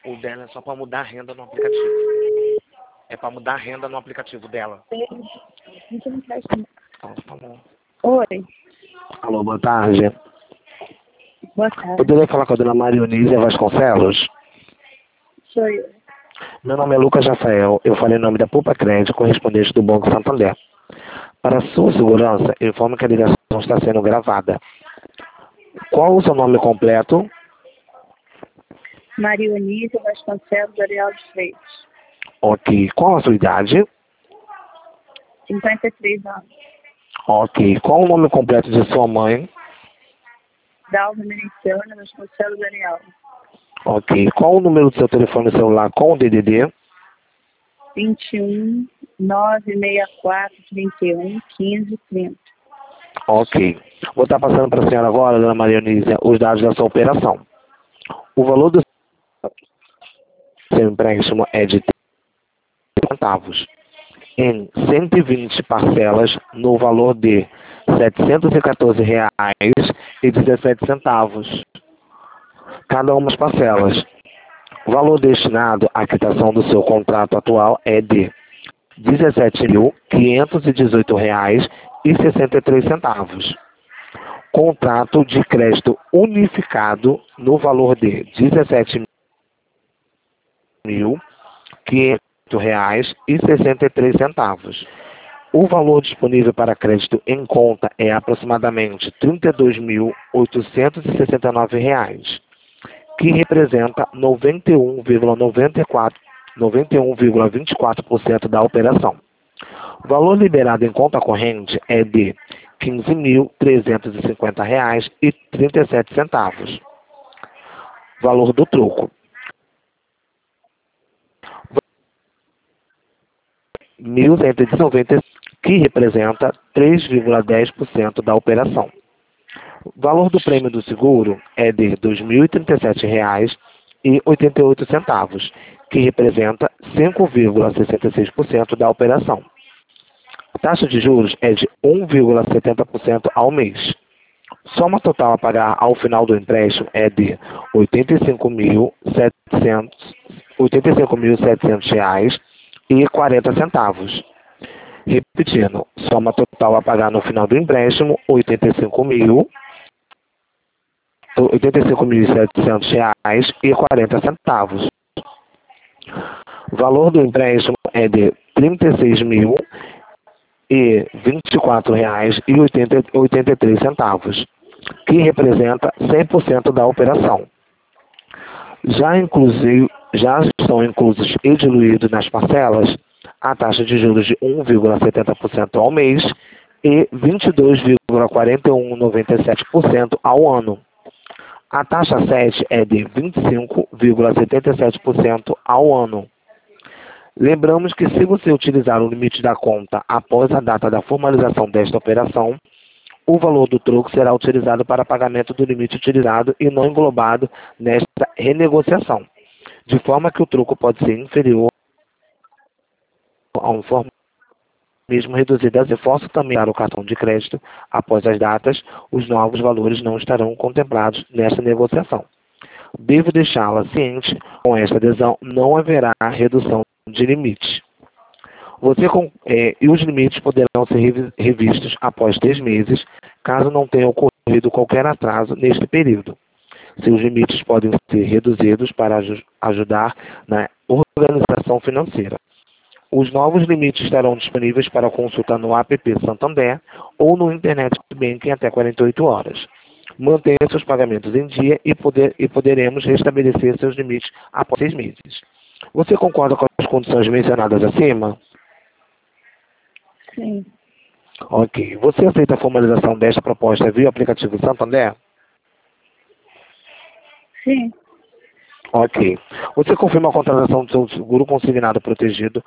O dela é só para mudar a renda no aplicativo. É para mudar a renda no aplicativo dela. Então, Tá bom. oi, Alô, boa tarde. boa tarde. Poderia falar com a dona Marionísia Vasconcelos? Sou eu. Meu nome é Lucas Rafael. Eu falei em nome da Poupa Crédito, correspondente do Banco Santander. Para sua segurança, informo que a ligação está sendo gravada. Qual o seu nome completo? Marionísia Vasconcelos Ariel de Freitas. Ok. Qual a sua idade? 53 anos. Ok. Qual o nome completo de sua mãe? Dalva Miliciana Vasconcelos Ariel. Ok. Qual o número do seu telefone celular com o DDD? 21 964 31 15 30. Ok. Vou estar passando para a senhora agora, dona Marionísia, os dados da sua operação. O valor do seu empréstimo é de 30 centavos em 120 parcelas no valor de R$ 714,17. Cada uma das parcelas. O valor destinado à quitação do seu contrato atual é de R$ 17.518,63. Contrato de crédito unificado no valor de R$ 17.518,63. O valor disponível para crédito em conta é aproximadamente R$ 32.869, que representa 91,24% da operação. O valor liberado em conta corrente é de R$ 15.350,37. Valor do troco: R$ 1.190, que representa 3,10% da operação. O valor do prêmio do seguro é de R$ 2.037,88, que representa 5,66% da operação. A taxa de juros é de 1,70% ao mês. Soma total a pagar ao final do empréstimo é de R$ 85.700,40. Repetindo, soma total a pagar no final do empréstimo R$ 85.700,40. O valor do empréstimo é de R$ 36.024,83, que representa 100% da operação. Já estão inclusos e diluídos nas parcelas a taxa de juros de 1,70% ao mês e 22,4197% ao ano. A taxa 7 é de 25,77% ao ano. Lembramos que se você utilizar o limite da conta após a data da formalização desta operação, o valor do troco será utilizado para pagamento do limite utilizado e não englobado nesta renegociação, de forma que o troco pode ser inferior a um forma mesmo reduzida. Reforço também para o cartão de crédito, após as datas, os novos valores não estarão contemplados nesta negociação. Devo deixá-la ciente, com esta adesão não haverá redução de limite. E os limites poderão ser revistos após 3 meses, caso não tenha ocorrido qualquer atraso neste período. Seus limites podem ser reduzidos para ajudar na organização financeira. Os novos limites estarão disponíveis para consulta no app Santander ou no Internet Banking até 48 horas. Mantenha seus pagamentos em dia e poderemos restabelecer seus limites após 6 meses. Você concorda com as condições mencionadas acima? Sim. Ok. Você aceita a formalização desta proposta via aplicativo Santander? Sim. Ok. Você confirma a contratação do seu seguro consignado protegido?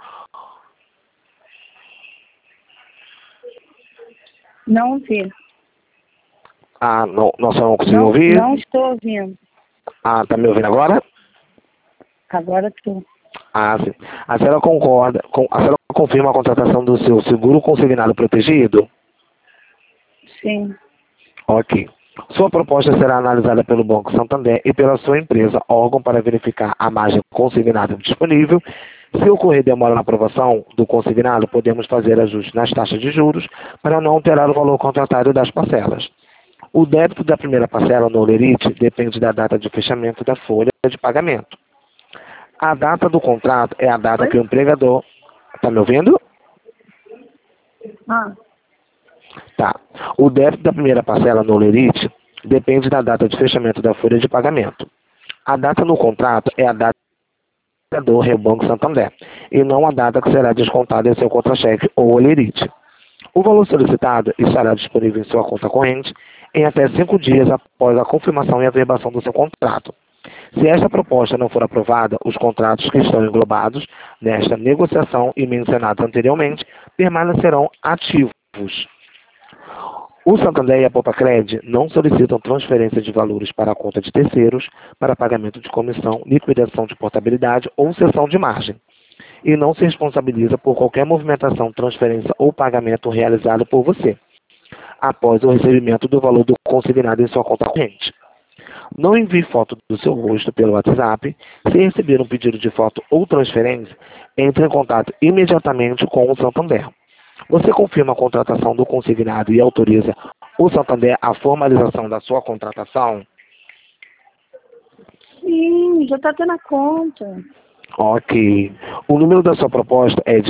Não ouvi. Ah, não, nossa, não consigo ouvir? Não estou ouvindo. Ah, tá me ouvindo agora? Agora estou. Ah, sim. A senhora confirma a contratação do seu seguro consignado protegido? Sim. Ok. Sua proposta será analisada pelo Banco Santander e pela sua empresa, órgão, para verificar a margem consignada disponível. Se ocorrer demora na aprovação do consignado, podemos fazer ajustes nas taxas de juros para não alterar o valor contratado das parcelas. O débito da primeira parcela no Olerite depende da data de fechamento da folha de pagamento. A data do contrato é a data Oi? que o empregador... Está me ouvindo? Ah, Tá. O débito da primeira parcela no Olerite depende da data de fechamento da folha de pagamento. A data no contrato é a data do Banco Santander e não a data que será descontada em seu contra-cheque ou Olerite. O valor solicitado estará disponível em sua conta corrente em até 5 dias após a confirmação e averbação do seu contrato. Se esta proposta não for aprovada, os contratos que estão englobados nesta negociação e mencionados anteriormente permanecerão ativos. O Santander e a Poupa-Cred não solicitam transferência de valores para a conta de terceiros para pagamento de comissão, liquidação de portabilidade ou cessão de margem, e não se responsabiliza por qualquer movimentação, transferência ou pagamento realizado por você, após o recebimento do valor do consignado em sua conta corrente. Não envie foto do seu rosto pelo WhatsApp. Se receber um pedido de foto ou transferência, entre em contato imediatamente com o Santander. Você confirma a contratação do consignado e autoriza o Santander a formalização da sua contratação? sim, já está tendo a conta. Ok. O número da sua proposta é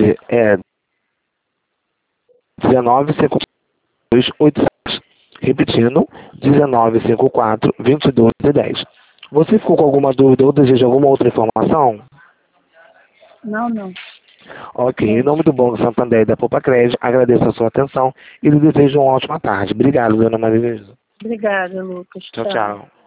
195286. Repetindo, 1954-2210. Você ficou com alguma dúvida ou deseja alguma outra informação? Não, não. Ok. Em nome do Banco Santander e da Poupa-Cred, agradeço a sua atenção e lhe desejo uma ótima tarde. Obrigado, dona Maria Luísa. Obrigada, Lucas. Tchau, tchau.